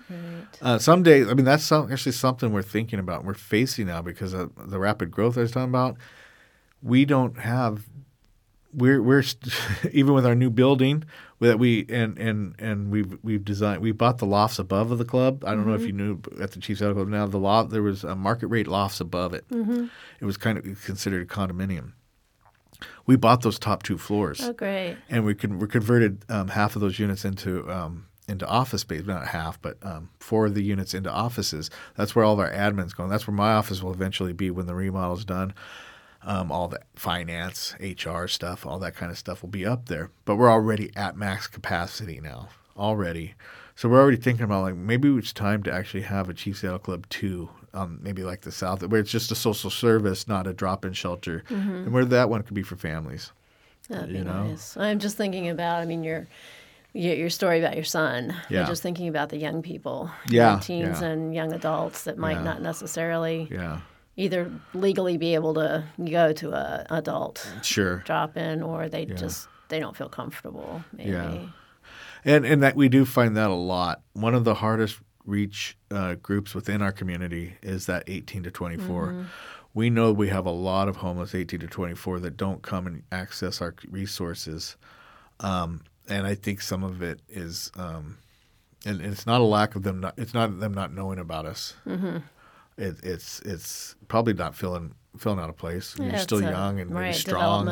[SPEAKER 1] Right.
[SPEAKER 2] Someday, I mean, that's actually something we're thinking about. We're facing now because of the rapid growth I was talking about. We don't have. We're even with our new building that we've designed. We bought the lofts above of the club. I don't know if you knew at the Chief Saddle Club now the loft there was a market rate lofts above it. It was kind of considered a condominium. We bought those top 2 floors.
[SPEAKER 1] Oh, great!
[SPEAKER 2] And we converted half of those units into office space. Not half, but 4 of the units into offices. That's where all of our admin's going. That's where my office will eventually be when the remodel's done. All the finance, HR stuff, all that kind of stuff will be up there. But we're already at max capacity now, already. So we're already thinking about like maybe it's time to actually have a Chief Saddle Club 2, maybe like the South, where it's just a social service, not a drop-in shelter, and where that one could be for families.
[SPEAKER 1] That'd be nice. I'm just thinking about, I mean, your story about your son.
[SPEAKER 2] Yeah.
[SPEAKER 1] I'm just thinking about the young people,
[SPEAKER 2] Yeah,
[SPEAKER 1] teens and young adults that might not necessarily either legally be able to go to a adult drop-in, or they don't feel comfortable, maybe.
[SPEAKER 2] Yeah. And that we do find that a lot. One of the hardest reach groups within our community is that 18 to 24. We know we have a lot of homeless 18 to 24 that don't come and access our resources. And I think some of it is, and it's not a lack of them. It's not them not knowing about us. It's probably not filling out a place. You're still young and you're strong.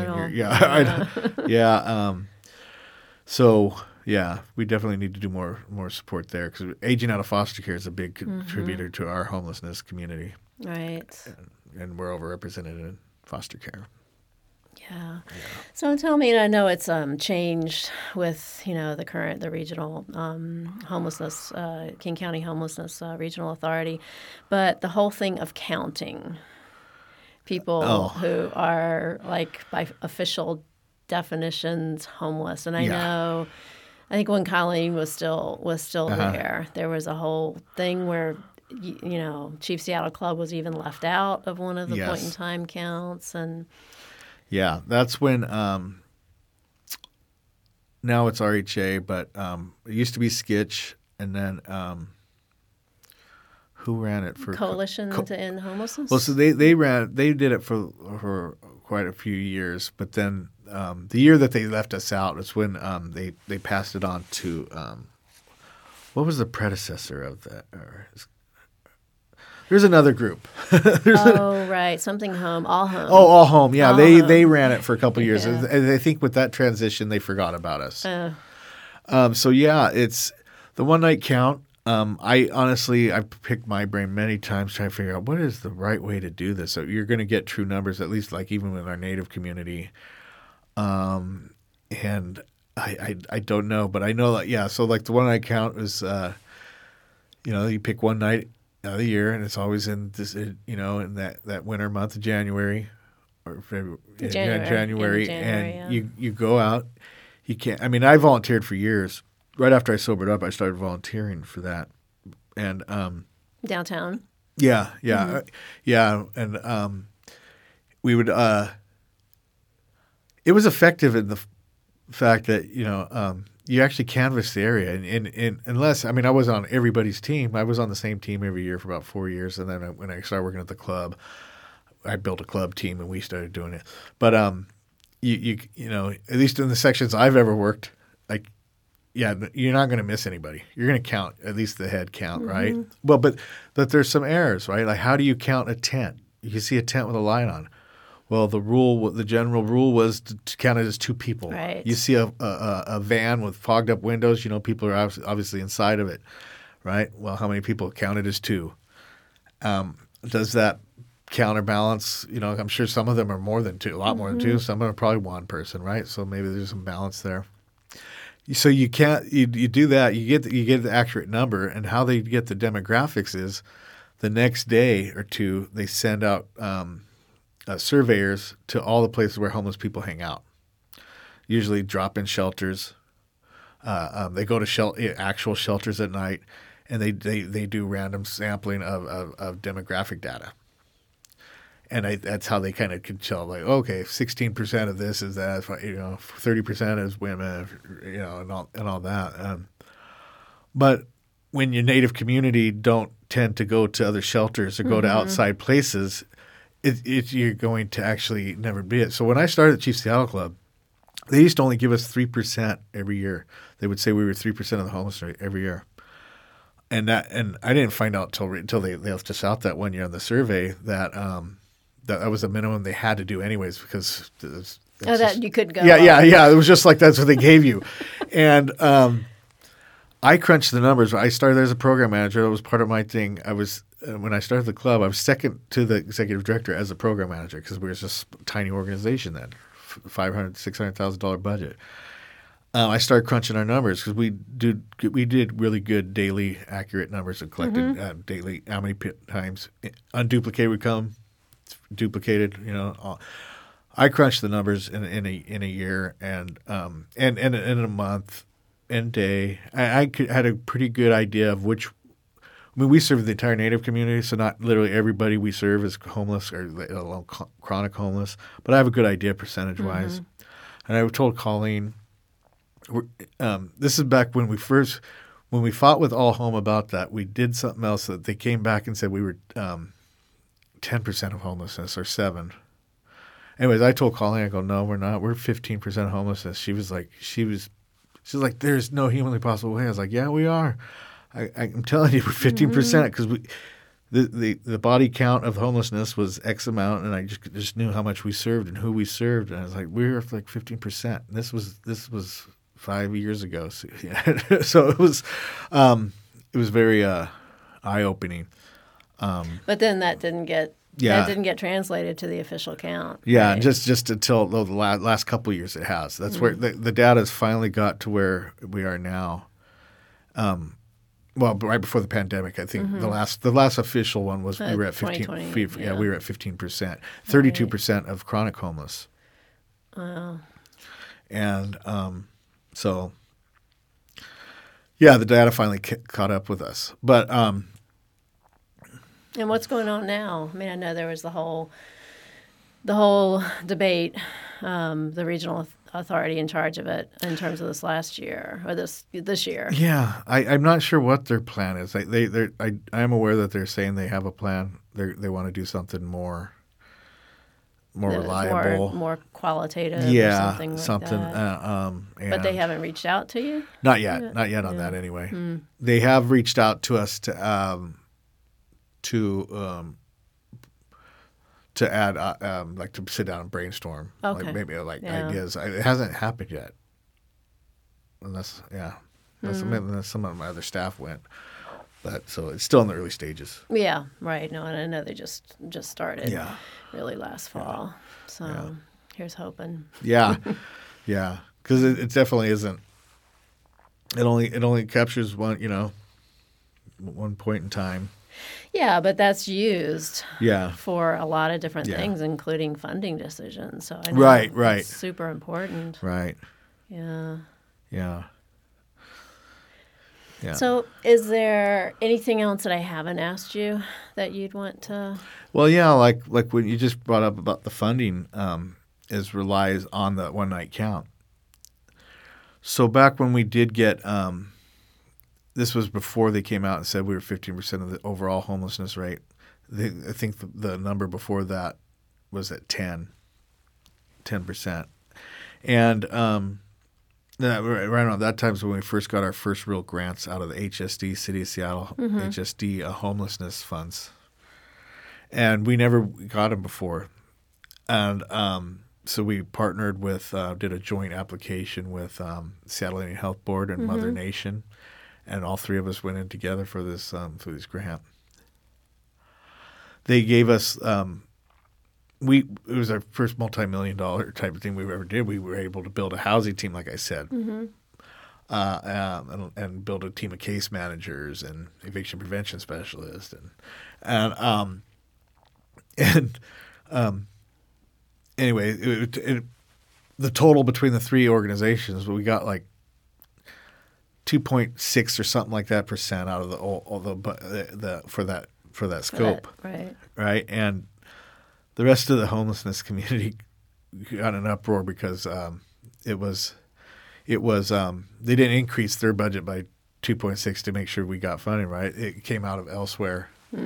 [SPEAKER 2] And so we definitely need to do more support there because aging out of foster care is a big contributor to our homelessness community.
[SPEAKER 1] Right.
[SPEAKER 2] And we're overrepresented in foster care.
[SPEAKER 1] Yeah. So tell me, and I know it's changed with the regional homelessness, King County Homelessness Regional Authority, but the whole thing of counting people who are like by official definitions homeless, and I think when Colleen was still there was a whole thing where Chief Seattle Club was even left out of one of the point in time counts. And
[SPEAKER 2] yeah, that's when now it's RHA, but it used to be Skitch, and then who ran it for
[SPEAKER 1] Coalition to End Homelessness?
[SPEAKER 2] Well, so they did it for quite a few years, but then the year that they left us out is when they passed it on to what was the predecessor of that? There's another group.
[SPEAKER 1] Right. Something Home. All Home.
[SPEAKER 2] Oh, All Home. Yeah, they ran it for a couple of years. And I think with that transition, they forgot about us. So, yeah, it's the one-night count. I've picked my brain many times trying to figure out what is the right way to do this. So you're going to get true numbers, at least like even with our Native community. And I don't know, but I know that, so like the one-night count is, you pick one night of the year, and it's always in this, in that winter month of January or February, January, and you go out. You can't. I mean, I volunteered for years. Right after I sobered up, I started volunteering for that, and
[SPEAKER 1] downtown.
[SPEAKER 2] Yeah, and we would. It was effective in the fact that you actually canvass the area, and unless I was on everybody's team. I was on the same team every year for about 4 years, and then when I started working at the club, I built a club team and we started doing it. But you at least in the sections I've ever worked, you're not going to miss anybody. You're going to count at least the head count, right? Well, but there's some errors, right? Like how do you count a tent? You can see a tent with a light on. Well, the general rule was to count it as two people.
[SPEAKER 1] Right.
[SPEAKER 2] You see a van with fogged up windows, people are obviously inside of it, right? Well, how many people counted as two? Does that counterbalance? I'm sure some of them are more than two, a lot more than two. Some of them are probably one person, right? So maybe there's some balance there. So you do that, you get the accurate number, and how they get the demographics is the next day or two they send out surveyors to all the places where homeless people hang out. Usually drop-in shelters. They go to actual shelters at night, and they do random sampling of demographic data. And that's how they kind of can tell, like, okay, 16% of this is that, 30% is women, and all that. But when your native community don't tend to go to other shelters or go to outside places, you're going to actually never be it. So when I started the Chief Seattle Club, they used to only give us 3% every year. They would say we were 3% of the homeless rate every year. And I didn't find out until they left us out that one year on the survey that that was the minimum they had to do anyways because
[SPEAKER 1] that you couldn't go.
[SPEAKER 2] Yeah. It was just like that's what they gave you. And I crunched the numbers. I started there as a program manager. That was part of my thing. I was when I started the club, I was second to the executive director as a program manager because we were just a tiny organization then, $500,000, $600,000 budget. I started crunching our numbers because we did really good daily accurate numbers and collected daily how many times unduplicated would come, duplicated. I crunched the numbers in a year and in a month and day. I had a pretty good idea of which. I mean, we serve the entire Native community, so not literally everybody we serve is homeless or chronic homeless, but I have a good idea percentage-wise. And I told Colleen, this is back when we fought with All Home about that, we did something else that they came back and said we were 10% of homelessness or 7%. Anyways, I told Colleen, I go, no, we're not. We're 15% of homelessness. She was like, there's no humanly possible way. I was like, yeah, we are. I'm telling you, we're 15% because the body count of homelessness was X amount, and I just knew how much we served and who we served, and I was like, we were like 15%. This was 5 years ago, so it was very eye opening.
[SPEAKER 1] But then that didn't get translated to the official count.
[SPEAKER 2] Yeah,
[SPEAKER 1] right?
[SPEAKER 2] just until the last couple of years it has. That's where the data has finally got to where we are now. Well, right before the pandemic, I think the last official one was we were at 15%. Yeah, we were at 15%, 32% of chronic homeless.
[SPEAKER 1] Wow.
[SPEAKER 2] And so, yeah, the data finally caught up with us. But
[SPEAKER 1] and what's going on now? I mean, I know there was the whole debate, the regional authority in charge of it in terms of this last year or this year.
[SPEAKER 2] Yeah, I'm not sure what their plan is. I am aware that they're saying they have a plan. They want to do something more reliable,
[SPEAKER 1] more qualitative.
[SPEAKER 2] Yeah,
[SPEAKER 1] or something like that. But they haven't reached out to you?
[SPEAKER 2] Not yet on that anyway. They have reached out to us to add, like to sit down and brainstorm,
[SPEAKER 1] okay.
[SPEAKER 2] like maybe ideas. It hasn't happened yet, unless some of my other staff went. But so it's still in the early stages.
[SPEAKER 1] Yeah, right. No, and I know they just started. Really last fall. So here's hoping. Yeah,
[SPEAKER 2] because it definitely isn't. It only captures one point in time.
[SPEAKER 1] Yeah, but that's used for a lot of different things, including funding decisions. So I know
[SPEAKER 2] right,
[SPEAKER 1] it's super important.
[SPEAKER 2] Right.
[SPEAKER 1] Yeah.
[SPEAKER 2] Yeah.
[SPEAKER 1] So is there anything else that I haven't asked you that you'd want to?
[SPEAKER 2] Well, yeah, like when you just brought up about the funding relies on the one night count. So back when we did get this was before they came out and said we were 15% of the overall homelessness rate. I think the number before that was at 10%. And right around that time is when we first got our first real grants out of the HSD, City of Seattle, HSD homelessness funds. And we never got them before. And so we partnered with, did a joint application with Seattle Indian Health Board and Mother Nation. And all three of us went in together for this grant. They gave us it was our first multi-million-dollar type of thing we ever did. We were able to build a housing team, like I said, and build a team of case managers and eviction prevention specialists, anyway, the total between the three organizations, we got like 2.6 or something like that % out of the for that scope, right, and the rest of the homelessness community got an uproar because it was they didn't increase their budget by 2.6 to make sure we got funding right. It came out of elsewhere.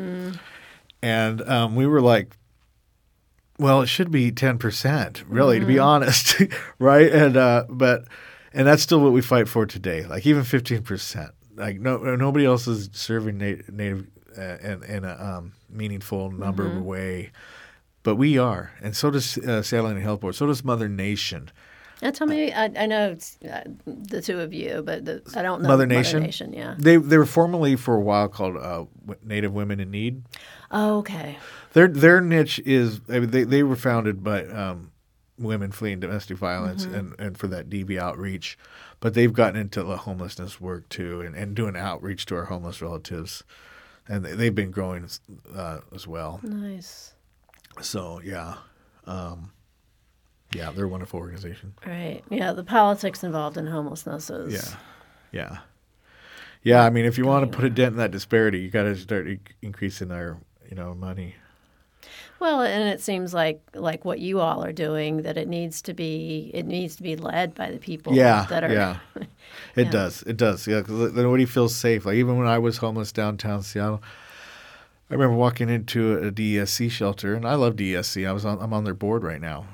[SPEAKER 2] And we were like, well, it should be 10%, really, to be honest, right? And and that's still what we fight for today. Like even 15%. Like nobody else is serving Native in a meaningful number of way, but we are, and so does Seattle Indian Health Board. So does Mother Nation.
[SPEAKER 1] Now tell me, I know it's, the two of you, but I don't know
[SPEAKER 2] Mother Nation.
[SPEAKER 1] Mother Nation, yeah.
[SPEAKER 2] They were formerly for a while called Native Women in Need.
[SPEAKER 1] Oh, okay.
[SPEAKER 2] Their niche is, I mean, they were founded by women fleeing domestic violence and for that DV outreach, but they've gotten into the homelessness work too and doing outreach to our homeless relatives, and they've been growing as well.
[SPEAKER 1] Nice.
[SPEAKER 2] So yeah, they're a wonderful organization.
[SPEAKER 1] Right. Yeah, the politics involved in homelessness is.
[SPEAKER 2] Yeah. I mean, if you want to put a dent in that disparity, you got to start increasing our money.
[SPEAKER 1] Well, and it seems like what you all are doing, that it needs to be led by the people that are.
[SPEAKER 2] Yeah, it does. Yeah, because nobody feels safe. Like even when I was homeless downtown Seattle, I remember walking into a DESC shelter, and I love DESC. I'm on their board right now,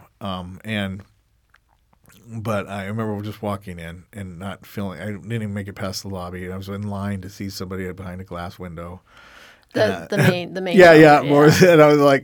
[SPEAKER 2] but I remember just walking in and not feeling. I didn't even make it past the lobby, and I was in line to see somebody behind a glass window.
[SPEAKER 1] The main.
[SPEAKER 2] More. And I was like,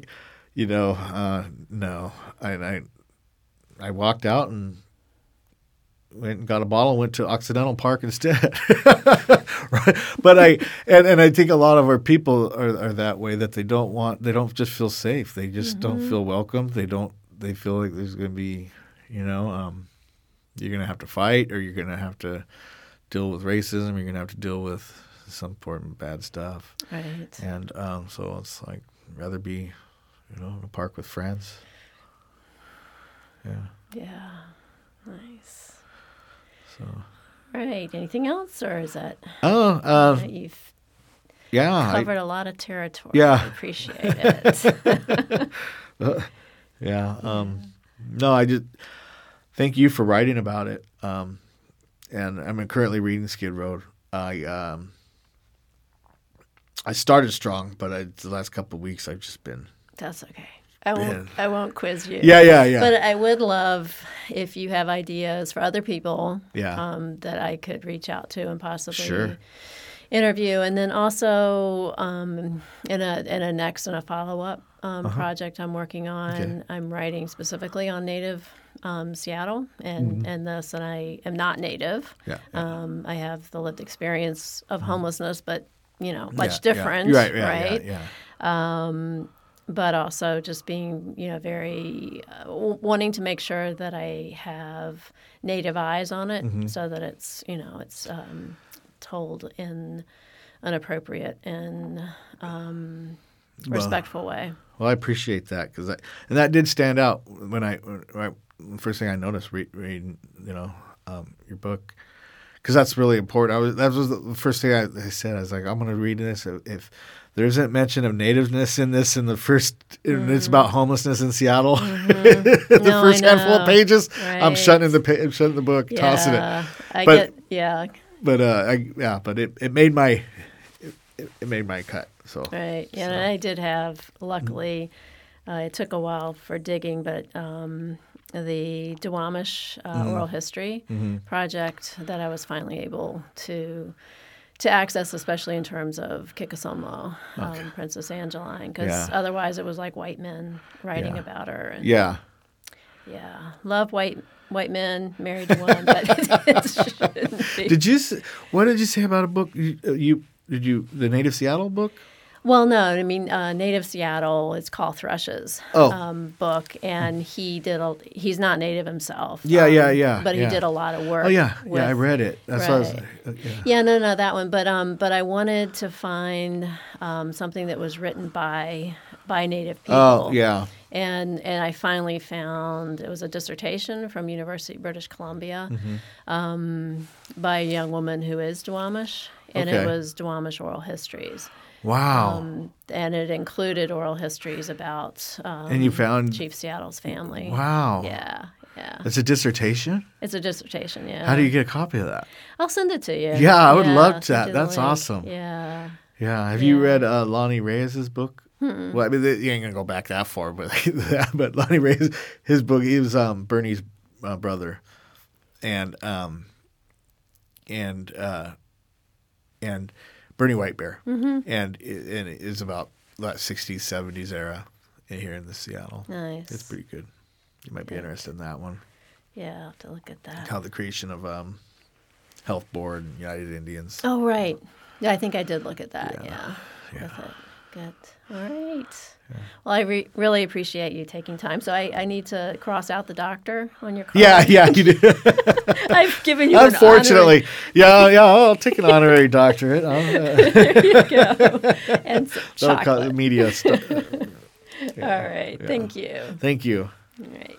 [SPEAKER 2] no. I walked out and went and got a bottle and went to Occidental Park instead. Right? But I think a lot of our people are that way, that they don't just feel safe. They just don't feel welcome. They feel like there's going to be, you're going to have to fight, or you're going to have to deal with racism. You're going to have to deal with some important bad stuff.
[SPEAKER 1] Right.
[SPEAKER 2] And so it's like, rather be, in a park with friends. Yeah.
[SPEAKER 1] Yeah. Nice.
[SPEAKER 2] So.
[SPEAKER 1] Right. Anything else, or is that? You've covered a lot of territory.
[SPEAKER 2] Yeah.
[SPEAKER 1] I appreciate it.
[SPEAKER 2] No, I just thank you for writing about it. And I'm currently reading Skid Row. I started strong, but the last couple of weeks I've just been.
[SPEAKER 1] That's okay. I won't quiz you.
[SPEAKER 2] Yeah.
[SPEAKER 1] But I would love if you have ideas for other people.
[SPEAKER 2] Yeah.
[SPEAKER 1] That I could reach out to and possibly interview, and then also in a follow up project I'm working on.
[SPEAKER 2] Okay.
[SPEAKER 1] I'm writing specifically on Native Seattle and this, and I am not Native.
[SPEAKER 2] Yeah.
[SPEAKER 1] I have the lived experience of homelessness, but much different,
[SPEAKER 2] right?
[SPEAKER 1] But also just being, very wanting to make sure that I have Native eyes on it, so that it's, it's told in an appropriate and respectful way.
[SPEAKER 2] Well, I appreciate that, and that did stand out when first thing I noticed reading, your book. Because that's really important. That was the first thing I said. I was like, I'm going to read this. If there isn't mention of nativeness in this, it's about homelessness in Seattle. The first handful of pages, right. I'm shutting the book, tossing it. But it made my cut. So
[SPEAKER 1] right, yeah. So. And I did have, luckily, it took a while for digging, but. The Duwamish Oral History project that I was finally able to access, especially in terms of Kikasomlo, Princess Angeline, because otherwise it was like white men writing about her. And, love white men married to one, but it shouldn't be.
[SPEAKER 2] What did you say about a book? The Native Seattle book?
[SPEAKER 1] Well, no, I mean, Native Seattle, it's Call Thrush's book, and he's not Native himself. But he did a lot of work.
[SPEAKER 2] Oh, yeah, I read it. That's what I was like,
[SPEAKER 1] no, that one. But I wanted to find something that was written by Native people.
[SPEAKER 2] Oh, yeah.
[SPEAKER 1] And I finally found, it was a dissertation from University of British Columbia by a young woman who is Duwamish, and it was Duwamish Oral Histories.
[SPEAKER 2] Wow.
[SPEAKER 1] And it included oral histories about
[SPEAKER 2] and you found
[SPEAKER 1] Chief Seattle's family.
[SPEAKER 2] Wow.
[SPEAKER 1] Yeah. Yeah.
[SPEAKER 2] It's a dissertation?
[SPEAKER 1] It's a dissertation, yeah.
[SPEAKER 2] How do you get a copy of that?
[SPEAKER 1] I'll send it to you.
[SPEAKER 2] Yeah, I would love
[SPEAKER 1] send
[SPEAKER 2] that.
[SPEAKER 1] you the
[SPEAKER 2] That's
[SPEAKER 1] link.
[SPEAKER 2] awesome.
[SPEAKER 1] Yeah.
[SPEAKER 2] Yeah. Have you
[SPEAKER 1] Yeah.
[SPEAKER 2] read Lonnie Reyes' book? Well, I mean, you ain't gonna go back that far, but Lonnie Reyes, his book, he was Bernie's brother, and Bernie White Bear, and it is about that 60s, 70s era here in the Seattle.
[SPEAKER 1] Nice.
[SPEAKER 2] It's pretty good. You might be interested in that one.
[SPEAKER 1] Yeah, I'll have to look at that.
[SPEAKER 2] How the creation of Health Board and United Indians.
[SPEAKER 1] Oh, right. Yeah, I think I did look at that.
[SPEAKER 2] Yeah.
[SPEAKER 1] Yeah. With it. Good. All right. Well, I really appreciate you taking time. So I need to cross out the doctor on your card.
[SPEAKER 2] Yeah, you do.
[SPEAKER 1] I've given you
[SPEAKER 2] Unfortunately, I'll take an honorary doctorate.
[SPEAKER 1] There you go. And some chocolate.
[SPEAKER 2] Media stuff.
[SPEAKER 1] All right. Thank you.
[SPEAKER 2] Thank you.
[SPEAKER 1] All right.